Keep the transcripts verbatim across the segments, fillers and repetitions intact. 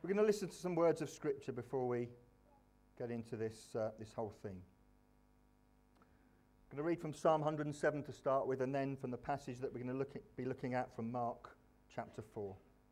We're going to listen to some words of Scripture before we get into this, uh, this whole thing. I'm going to read from Psalm one hundred seven to start with, and then from the passage that we're going to look at, be looking at from Mark chapter four.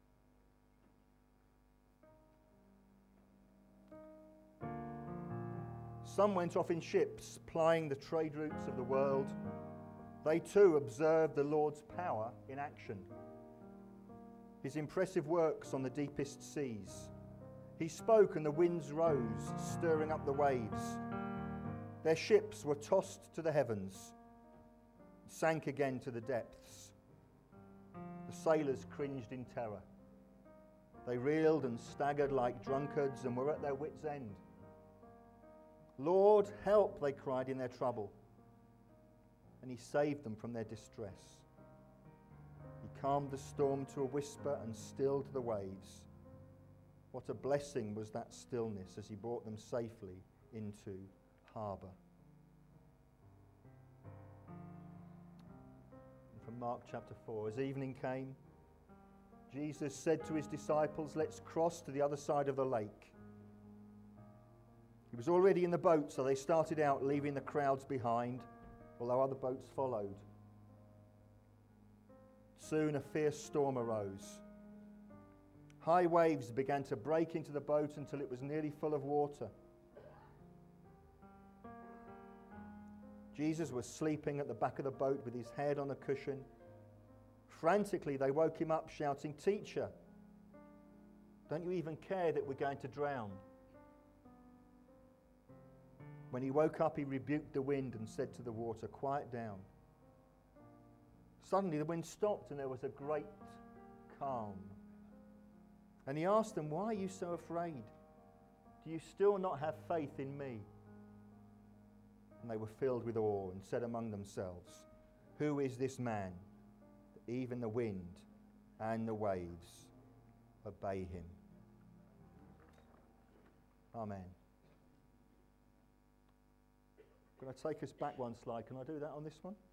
Some went off in ships, plying the trade routes of the world. They too observed the Lord's power in action, his impressive works on the deepest seas. He spoke and the winds rose, stirring up the waves. Their ships were tossed to the heavens, sank again to the depths. The sailors cringed in terror. They reeled and staggered like drunkards and were at their wits' end. Lord, help, they cried in their trouble, and he saved them from their distress. He calmed the storm to a whisper and stilled the waves. What a blessing was that stillness as he brought them safely into harbour. And from Mark chapter four, as evening came, Jesus said to his disciples, "Let's cross to the other side of the lake." He was already in the boat, so they started out, leaving the crowds behind, although other boats followed. Soon a fierce storm arose. High waves began to break into the boat until it was nearly full of water. Jesus was sleeping at the back of the boat with his head on a cushion. Frantically, they woke him up, shouting, "Teacher, don't you even care that we're going to drown?" When he woke up, he rebuked the wind and said to the water, "Quiet down." Suddenly the wind stopped and there was a great calm. And he asked them, "Why are you so afraid? Do you still not have faith in me?" And they were filled with awe and said among themselves, "Who is this man that even the wind and the waves obey him?" Amen. Can I take us back one slide? Can I do that on this one?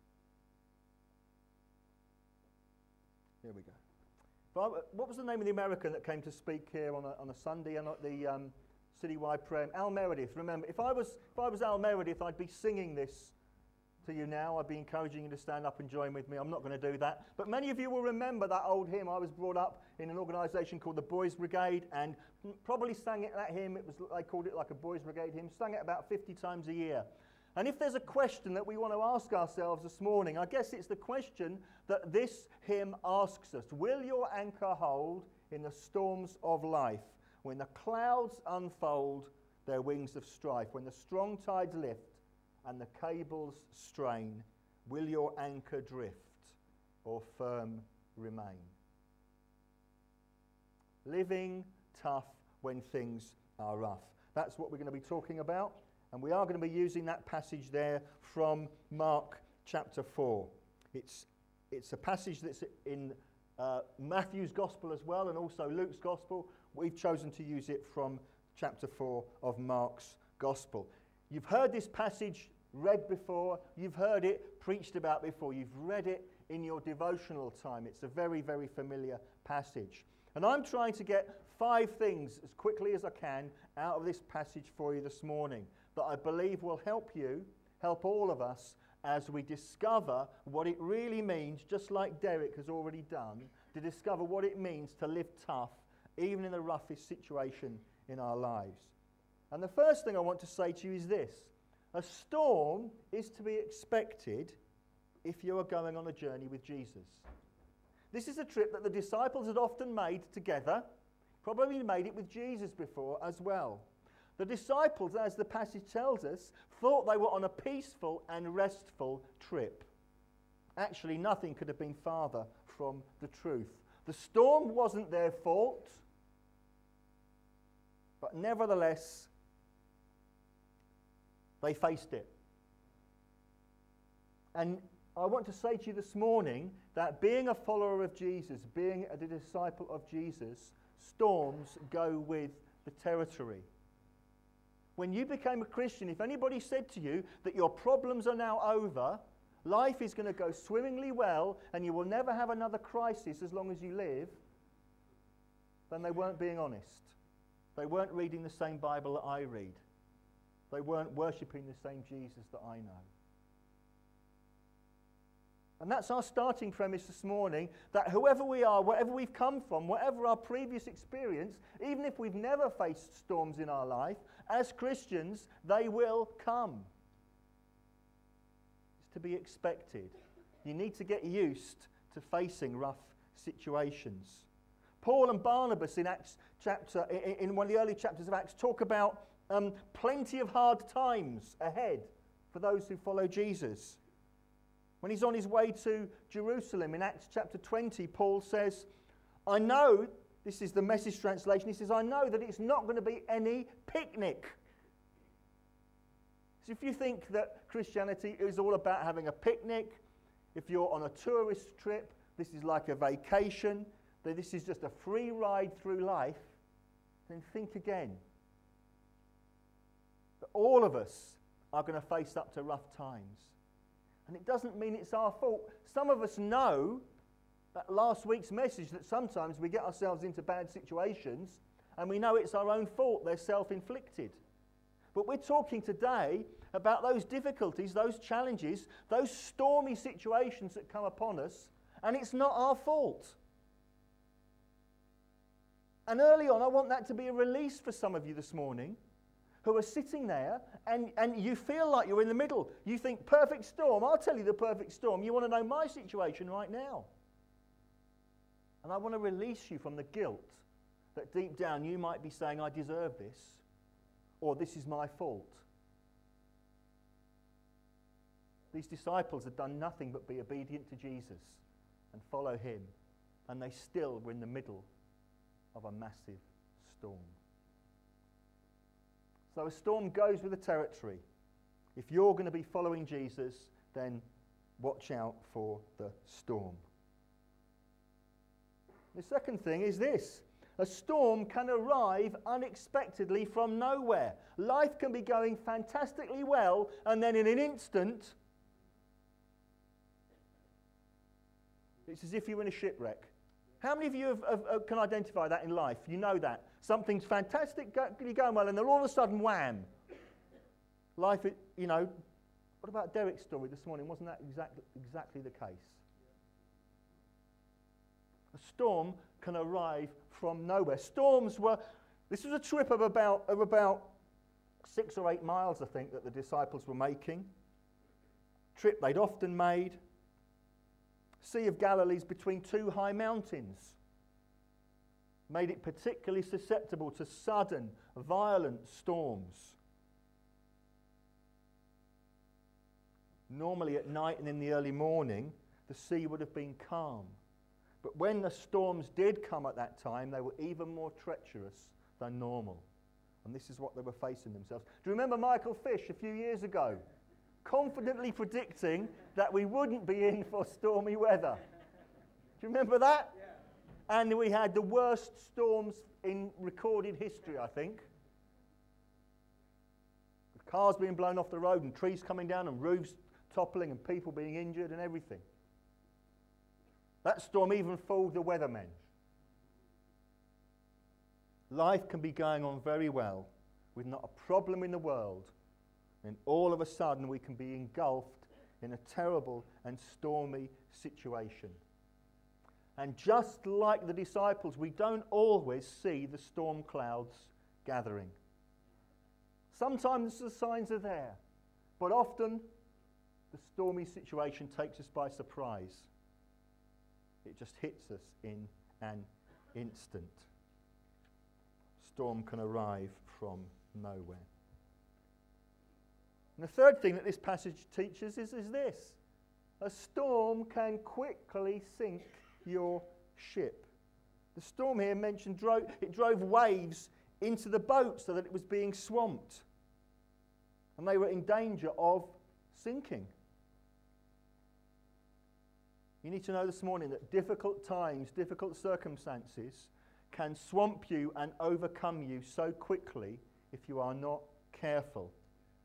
Here we go. But what was the name of the American that came to speak here on a, on a Sunday and at the um, citywide prayer? Al Meredith. Remember, if I was if I was Al Meredith, I'd be singing this to you now. I'd be encouraging you to stand up and join with me. I'm not going to do that. But many of you will remember that old hymn. I was brought up in an organisation called the Boys Brigade, and probably sang it, that hymn. It was they called it like a Boys Brigade hymn. Sang it about fifty times a year. And if there's a question that we want to ask ourselves this morning, I guess it's the question that this hymn asks us. Will your anchor hold in the storms of life, when the clouds unfold their wings of strife, when the strong tides lift and the cables strain? Will your anchor drift or firm remain? Living tough when things are rough. That's what we're going to be talking about. And we are going to be using that passage there from Mark chapter four. It's, it's a passage that's in uh, Matthew's Gospel as well, and also Luke's Gospel. We've chosen to use it from chapter four of Mark's Gospel. You've heard this passage read before. You've heard it preached about before. You've read it in your devotional time. It's a very, very familiar passage. And I'm trying to get five things as quickly as I can out of this passage for you this morning that I believe will help you, help all of us, as we discover what it really means, just like Derek has already done, to discover what it means to live tough, even in the roughest situation in our lives. And the first thing I want to say to you is this: a storm is to be expected if you are going on a journey with Jesus. This is a trip that the disciples had often made together, probably made it with Jesus before as well. The disciples, as the passage tells us, thought they were on a peaceful and restful trip. Actually, nothing could have been farther from the truth. The storm wasn't their fault, but nevertheless, they faced it. And I want to say to you this morning that being a follower of Jesus, being a disciple of Jesus, storms go with the territory. When you became a Christian, if anybody said to you that your problems are now over, life is going to go swimmingly well, and you will never have another crisis as long as you live, then they weren't being honest. They weren't reading the same Bible that I read. They weren't worshipping the same Jesus that I know. And that's our starting premise this morning, that whoever we are, wherever we've come from, whatever our previous experience, even if we've never faced storms in our life, as Christians, they will come. It's to be expected. You need to get used to facing rough situations. Paul and Barnabas in Acts chapter, in, in one of the early chapters of Acts, talk about um, plenty of hard times ahead for those who follow Jesus. When he's on his way to Jerusalem in Acts chapter twenty, Paul says, I know, this is the Message translation, he says, I know that it's not going to be any picnic. So if you think that Christianity is all about having a picnic, if you're on a tourist trip, this is like a vacation, that this is just a free ride through life, then think again. That all of us are going to face up to rough times. And it doesn't mean it's our fault. Some of us know that last week's message that sometimes we get ourselves into bad situations and we know it's our own fault, they're self-inflicted. But we're talking today about those difficulties, those challenges, those stormy situations that come upon us, and it's not our fault. And early on, I want that to be a release for some of you this morning who are sitting there and, and you feel like you're in the middle. You think, perfect storm. I'll tell you the perfect storm. You want to know my situation right now. And I want to release you from the guilt that deep down you might be saying, I deserve this, or this is my fault. These disciples had done nothing but be obedient to Jesus and follow him, and they still were in the middle of a massive storm. So a storm goes with the territory. If you're going to be following Jesus, then watch out for the storm. The second thing is this. A storm can arrive unexpectedly from nowhere. Life can be going fantastically well, and then in an instant, it's as if you're in a shipwreck. How many of you have, have, have, can identify that in life? You know that. Something's fantastic, go, you're going well, and then all of a sudden, wham. Life, you know, what about Derek's story this morning? Wasn't that exactly, exactly the case? A storm can arrive from nowhere. Storms were, this was a trip of about, of about six or eight miles, I think, that the disciples were making. Trip they'd often made. Sea of Galilee's between two high mountains. Made it particularly susceptible to sudden, violent storms. Normally at night and in the early morning, the sea would have been calm. But when the storms did come at that time, they were even more treacherous than normal. And this is what they were facing themselves. Do you remember Michael Fish a few years ago? Confidently predicting that we wouldn't be in for stormy weather. Do you remember that? Yeah. And we had the worst storms in recorded history, I think. With cars being blown off the road and trees coming down and roofs toppling and people being injured and everything. That storm even fooled the weathermen. Life can be going on very well with not a problem in the world. And all of a sudden we can be engulfed in a terrible and stormy situation. And just like the disciples, we don't always see the storm clouds gathering. Sometimes the signs are there, but often the stormy situation takes us by surprise. It just hits us in an instant. Storm can arrive from nowhere. And the third thing that this passage teaches is, is this. A storm can quickly sink your ship. The storm here mentioned drove, it drove waves into the boat so that it was being swamped. And they were in danger of sinking. You need to know this morning that difficult times, difficult circumstances can swamp you and overcome you so quickly if you are not careful.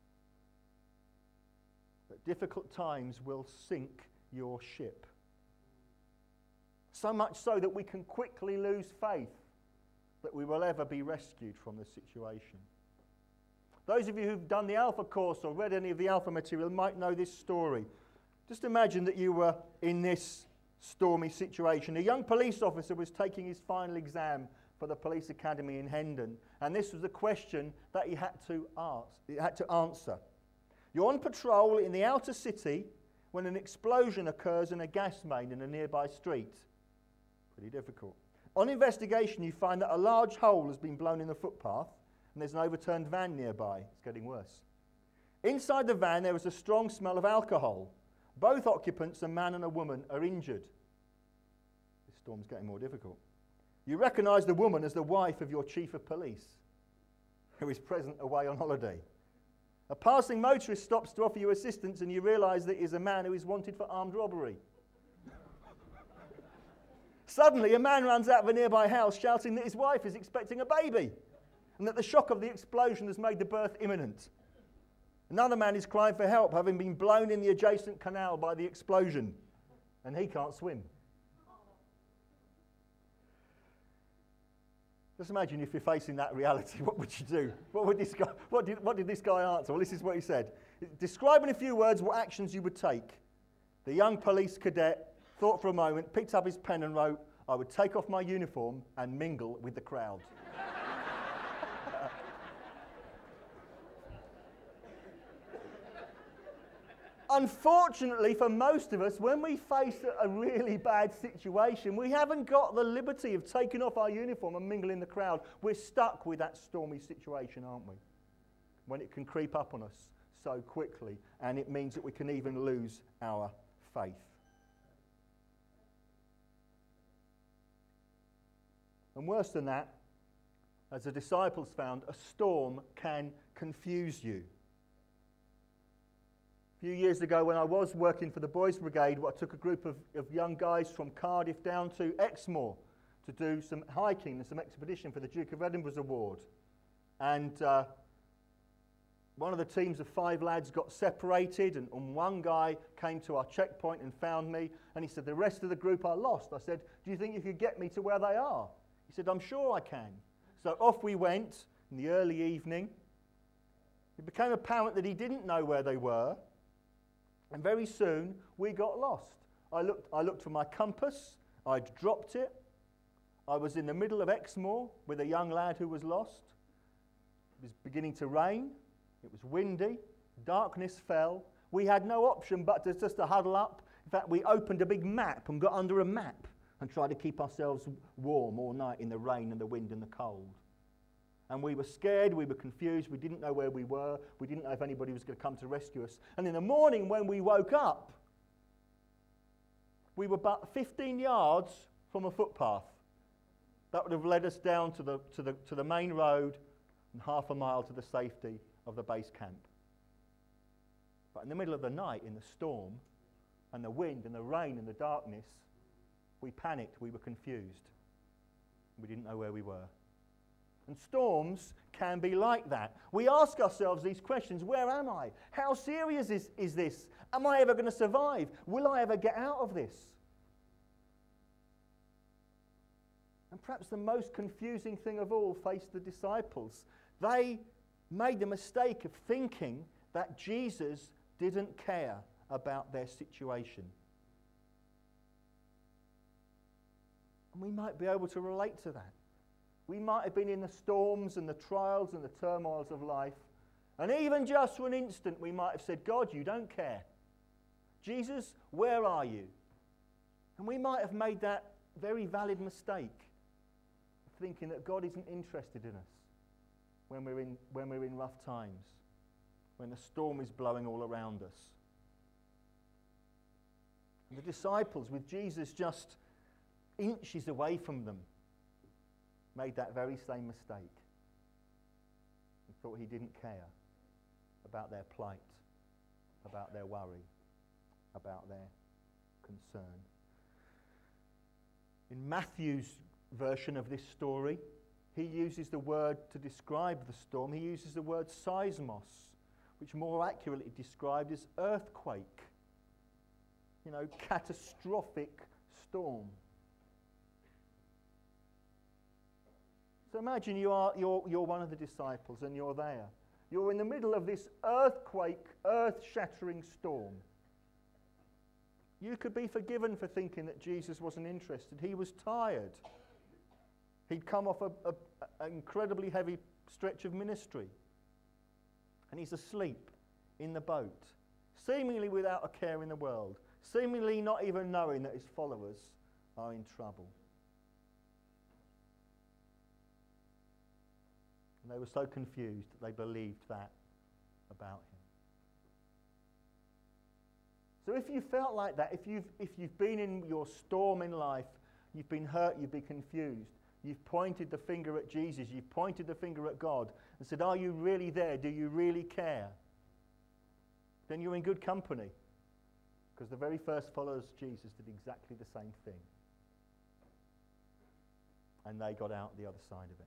That difficult times will sink your ship. So much so that we can quickly lose faith. that we will ever be rescued from the situation. Those of you who've done the Alpha course or read any of the Alpha material might know this story. Just imagine that you were in this stormy situation. A young police officer was taking his final exam for the police academy in Hendon, and this was the question that he had to ask, he had to answer. You're on patrol in the outer city when an explosion occurs in a gas main in a nearby street. Pretty difficult. On investigation, you find that a large hole has been blown in the footpath, and there's an overturned van nearby. It's getting worse. Inside the van, there is a strong smell of alcohol. Both occupants, a man and a woman, are injured. This storm's getting more difficult. You recognise the woman as the wife of your chief of police, who is present away on holiday. A passing motorist stops to offer you assistance, and you realise that he is a man who is wanted for armed robbery. Suddenly, a man runs out of a nearby house shouting that his wife is expecting a baby, and that the shock of the explosion has made the birth imminent. Another man is crying for help, having been blown in the adjacent canal by the explosion, and he can't swim. Just imagine if you're facing that reality, what would you do? What would this guy, what did, what did this guy answer? Well, this is what he said. Describe in a few words what actions you would take. The young police cadet thought for a moment, picked up his pen and wrote, I would take off my uniform and mingle with the crowd. Unfortunately for most of us, when we face a really bad situation, we haven't got the liberty of taking off our uniform and mingling in the crowd. We're stuck with that stormy situation, aren't we? When it can creep up on us so quickly, and it means that we can even lose our faith. And worse than that, as the disciples found, a storm can confuse you. A few years ago, when I was working for the Boys Brigade, I took a group of, of young guys from Cardiff down to Exmoor to do some hiking and some expedition for the Duke of Edinburgh's award. And uh, one of the teams of five lads got separated, and, and one guy came to our checkpoint and found me, and he said, the rest of the group are lost. I said, do you think you could get me to where they are? He said, I'm sure I can. So off we went in the early evening. It became apparent that he didn't know where they were. And very soon, we got lost. I looked, I looked for my compass. I'd dropped it. I was in the middle of Exmoor with a young lad who was lost. It was beginning to rain. It was windy. Darkness fell. We had no option but to just to huddle up. In fact, we opened a big map and got under a map and tried to keep ourselves warm all night in the rain and the wind and the cold. And we were scared, we were confused, we didn't know where we were, we didn't know if anybody was going to come to rescue us. And in the morning when we woke up, we were about fifteen yards from a footpath. That would have led us down to the, to the, to the main road and half a mile to the safety of the base camp. But in the middle of the night, in the storm, and the wind and the rain and the darkness, we panicked, we were confused. We didn't know where we were. And storms can be like that. We ask ourselves these questions, where am I? How serious is, is this? Am I ever going to survive? Will I ever get out of this? And perhaps the most confusing thing of all faced the disciples. They made the mistake of thinking that Jesus didn't care about their situation. And we might be able to relate to that. We might have been in the storms and the trials and the turmoils of life, and even just for an instant we might have said, God, you don't care. Jesus, where are you? And we might have made that very valid mistake of thinking that God isn't interested in us when we're in, when we're in rough times, when the storm is blowing all around us. And the disciples, with Jesus just inches away from them, made that very same mistake and thought he didn't care about their plight, about their worry, about their concern. In Matthew's version of this story, he uses the word to describe the storm. He uses the word seismos, which more accurately described as earthquake. You know, catastrophic storm. So imagine you are, you're, you're one of the disciples and you're there. You're in the middle of this earthquake, earth-shattering storm. You could be forgiven for thinking that Jesus wasn't interested. He was tired. He'd come off an incredibly heavy stretch of ministry. And he's asleep in the boat, seemingly without a care in the world, seemingly not even knowing that his followers are in trouble. And they were so confused that they believed that about him. So if you felt like that, if you've, if you've been in your storm in life, you've been hurt, you've been confused, you've pointed the finger at Jesus, you've pointed the finger at God and said, are you really there? Do you really care? Then you're in good company. Because the very first followers of Jesus did exactly the same thing. And they got out the other side of it.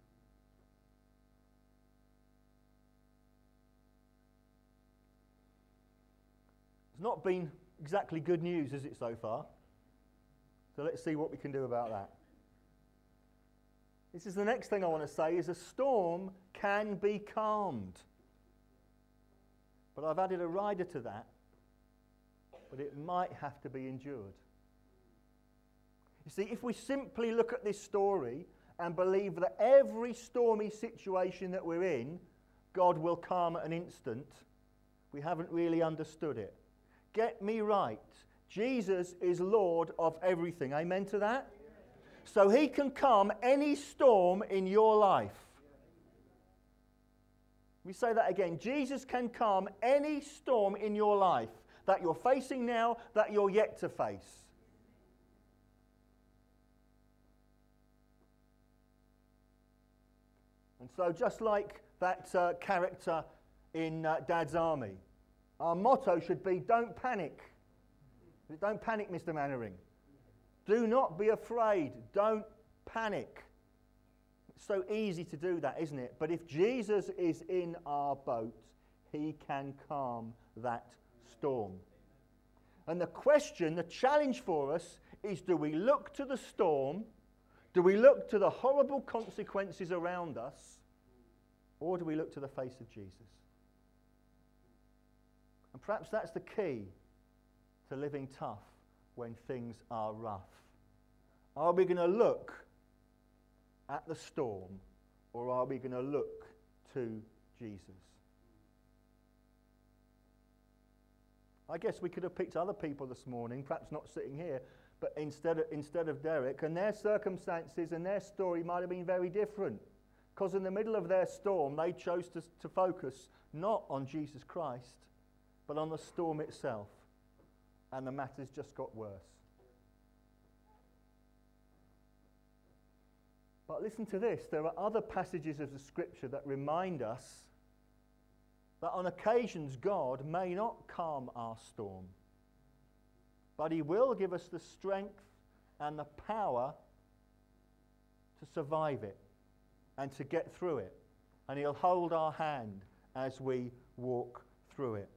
It's not been exactly good news, has it, so far? So let's see what we can do about that. This is the next thing I want to say, is a storm can be calmed. But I've added a rider to that, but it might have to be endured. You see, if we simply look at this story and believe that every stormy situation that we're in, God will calm at an instant, we haven't really understood it. Get me right. Jesus is Lord of everything. Amen to that? So he can calm any storm in your life. We say that again. Jesus can calm any storm in your life that you're facing now, that you're yet to face. And so just like that uh, character in uh, Dad's Army, our motto should be, don't panic. Don't panic, Mister Mannering. Do not be afraid. Don't panic. It's so easy to do that, isn't it? But if Jesus is in our boat, he can calm that storm. And the question, the challenge for us is, do we look to the storm? Do we look to the horrible consequences around us? Or do we look to the face of Jesus? And perhaps that's the key to living tough when things are rough. Are we going to look at the storm, or are we going to look to Jesus? I guess we could have picked other people this morning, perhaps not sitting here, but instead of, instead of Derek, and their circumstances and their story might have been very different. Because in the middle of their storm, they chose to, to focus not on Jesus Christ, but on the storm itself. And the matters just got worse. But listen to this. There are other passages of the Scripture that remind us that on occasions God may not calm our storm, but he will give us the strength and the power to survive it and to get through it. And he'll hold our hand as we walk through it.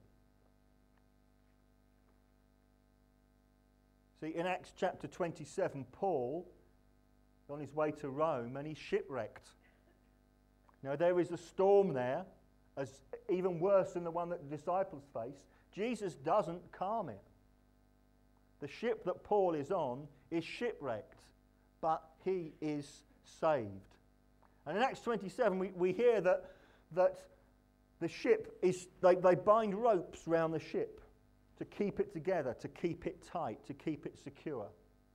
See, in Acts chapter twenty-seven, Paul is on his way to Rome and he's shipwrecked. Now, there is a storm there, as even worse than the one that the disciples faced. Jesus doesn't calm it. The ship that Paul is on is shipwrecked, but he is saved. And in Acts twenty-seven, we, we hear that, that the ship is, they, they bind ropes round the ship to keep it together, to keep it tight, to keep it secure.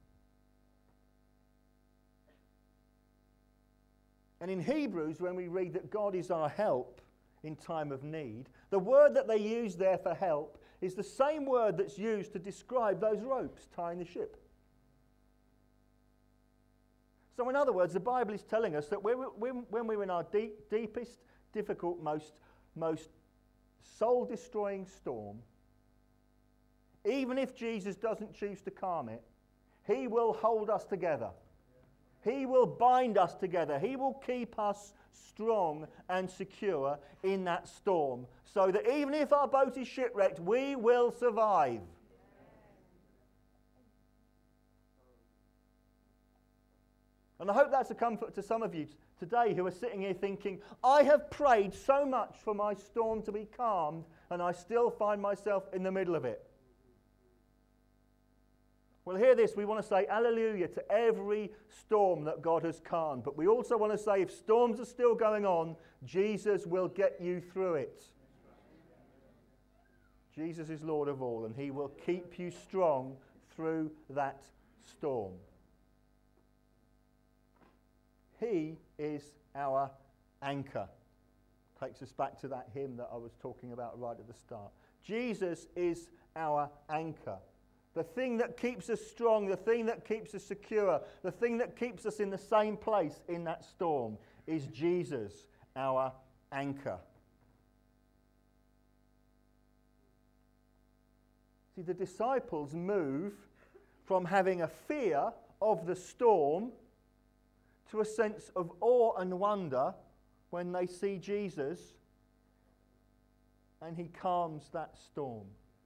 And in Hebrews, when we read that God is our help in time of need, the word that they use there for help is the same word that's used to describe those ropes tying the ship. So in other words, the Bible is telling us that when we're in our deep, deepest, difficult, most, most soul-destroying storm, even if Jesus doesn't choose to calm it, he will hold us together. He will bind us together. He will keep us strong and secure in that storm, so that even if our boat is shipwrecked, we will survive. And I hope that's a comfort to some of you today who are sitting here thinking, I have prayed so much for my storm to be calmed, and I still find myself in the middle of it. Well, hear this. We want to say hallelujah to every storm that God has calmed. But we also want to say if storms are still going on, Jesus will get you through it. Jesus is Lord of all, and he will keep you strong through that storm. He is our anchor. Takes us back to that hymn that I was talking about right at the start. Jesus is our anchor. The thing that keeps us strong, the thing that keeps us secure, the thing that keeps us in the same place in that storm is Jesus, our anchor. See, the disciples move from having a fear of the storm to a sense of awe and wonder when they see Jesus and he calms that storm.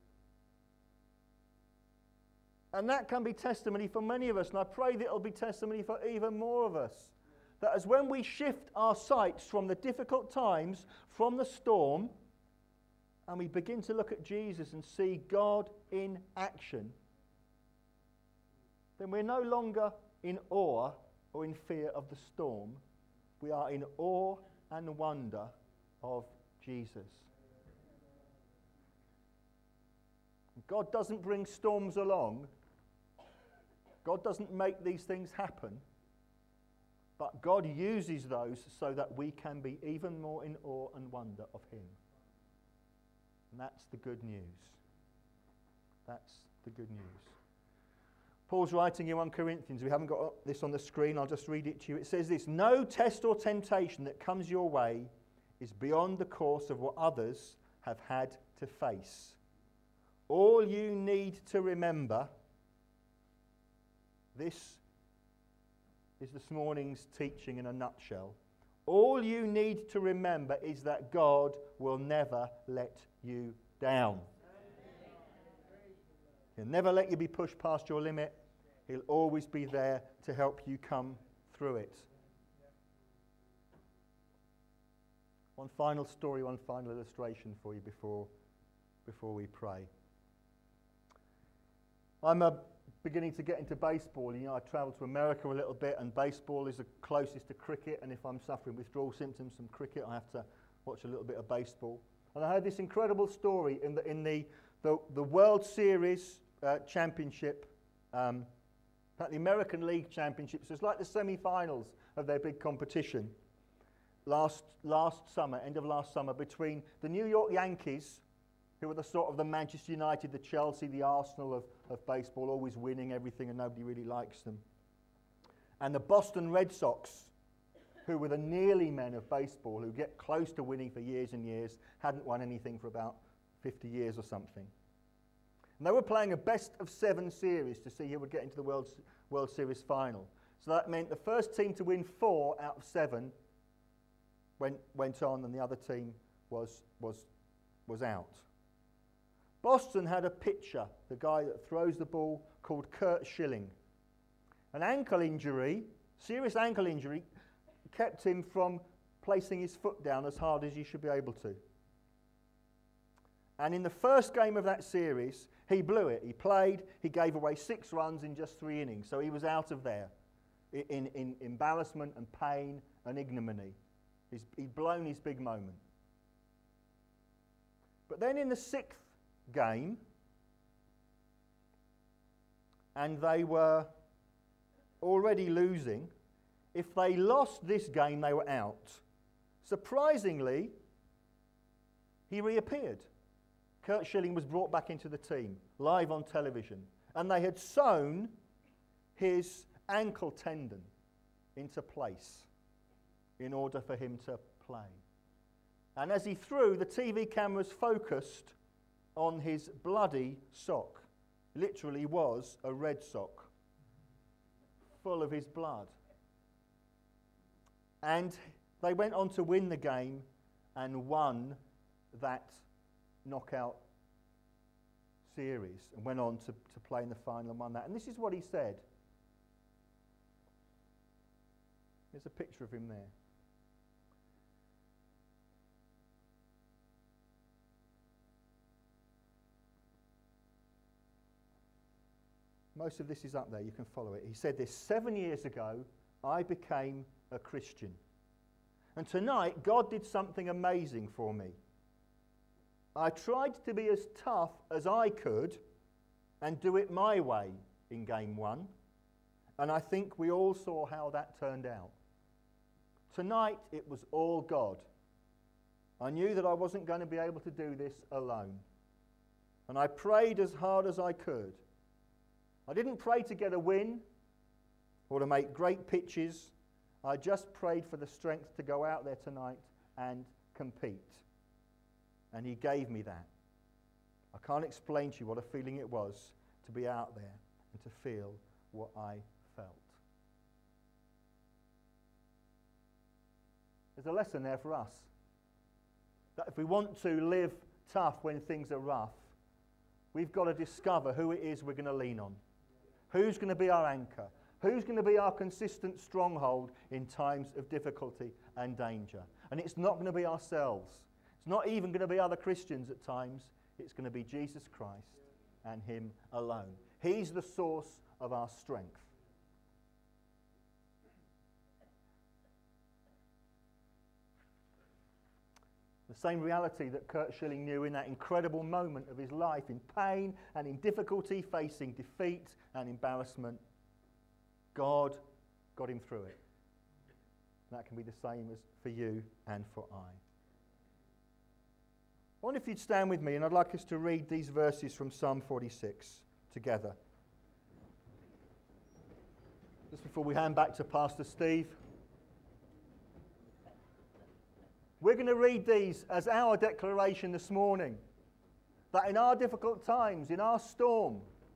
And that can be testimony for many of us, and I pray that it'll be testimony for even more of us. That as when we shift our sights from the difficult times, from the storm, and we begin to look at Jesus and see God in action, then we're no longer in awe or in fear of the storm. We are in awe and wonder of Jesus. God doesn't bring storms along. God doesn't make these things happen. But God uses those so that we can be even more in awe and wonder of him. And that's the good news. That's the good news. Paul's writing in First Corinthians. We haven't got this on the screen. I'll just read it to you. It says this: no test or temptation that comes your way is beyond the course of what others have had to face. All you need to remember, this is this morning's teaching in a nutshell. All you need to remember is that God will never let you down. He'll never let you be pushed past your limit. He'll always be there to help you come through it. One final story, one final illustration for you before, before we pray. I'm uh, beginning to get into baseball. You know, I travel to America a little bit, and baseball is the closest to cricket. And if I'm suffering withdrawal symptoms from cricket, I have to watch a little bit of baseball. And I heard this incredible story in the in the the, the World Series uh, Championship, um, the American League Championships. It's like the semi-finals of their big competition. Last last summer, end of last summer, between the New York Yankees, who were the sort of the Manchester United, the Chelsea, the Arsenal of, of baseball, always winning everything and nobody really likes them. And the Boston Red Sox, who were the nearly men of baseball, who get close to winning for years and years, hadn't won anything for about fifty years or something. And they were playing a best of seven series to see who would get into the World, World Series final. So that meant the first team to win four out of seven went, went on, and the other team was, was, was out. Boston had a pitcher, the guy that throws the ball, called Curt Schilling. An ankle injury, serious ankle injury, kept him from placing his foot down as hard as he should be able to. And in the first game of that series, he blew it. He played, he gave away six runs in just three innings, so he was out of there in, in embarrassment and pain and ignominy. He's, he'd blown his big moment. But then in the sixth game, and they were already losing. If they lost this game, they were out. Surprisingly, he reappeared. Curt Schilling was brought back into the team, live on television, and they had sewn his ankle tendon into place in order for him to play. And as he threw, the T V cameras focused on his bloody sock. Literally was a red sock full of his blood. And they went on to win the game and won that knockout series and went on to, to play in the final and won that. And this is what he said. There's a picture of him there. Most of this is up there. You can follow it. He said this, seven years ago, I became a Christian. And tonight, God did something amazing for me. I tried to be as tough as I could and do it my way in game one. And I think we all saw how that turned out. Tonight, it was all God. I knew that I wasn't going to be able to do this alone. And I prayed as hard as I could. I didn't pray to get a win or to make great pitches. I just prayed for the strength to go out there tonight and compete. And he gave me that. I can't explain to you what a feeling it was to be out there and to feel what I felt. There's a lesson there for us. That if we want to live tough when things are rough, we've got to discover who it is we're going to lean on. Who's going to be our anchor? Who's going to be our consistent stronghold in times of difficulty and danger? And it's not going to be ourselves. It's not even going to be other Christians at times. It's going to be Jesus Christ and him alone. He's the source of our strength. The same reality that Kurt Schilling knew in that incredible moment of his life, in pain and in difficulty, facing defeat and embarrassment. God got him through it. And that can be the same as for you and for I. I wonder if you'd stand with me, and I'd like us to read these verses from Psalm forty-six together. Just before we hand back to Pastor Steve. We're going to read these as our declaration this morning. That in our difficult times, in our storm,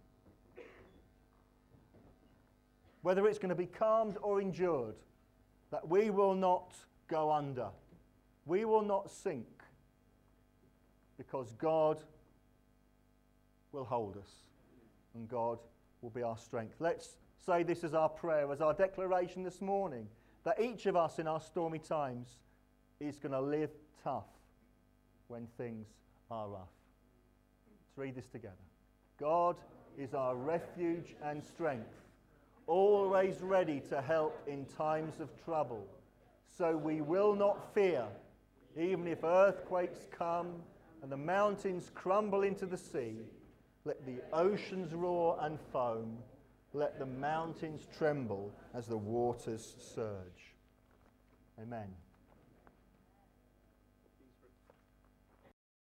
whether it's going to be calmed or endured, that we will not go under. We will not sink. Because God will hold us. And God will be our strength. Let's say this as our prayer, as our declaration this morning. That each of us in our stormy times is going to live tough when things are rough. Let's read this together. God is our refuge and strength, always ready to help in times of trouble. So we will not fear, even if earthquakes come and the mountains crumble into the sea. Let the oceans roar and foam. Let the mountains tremble as the waters surge. Amen.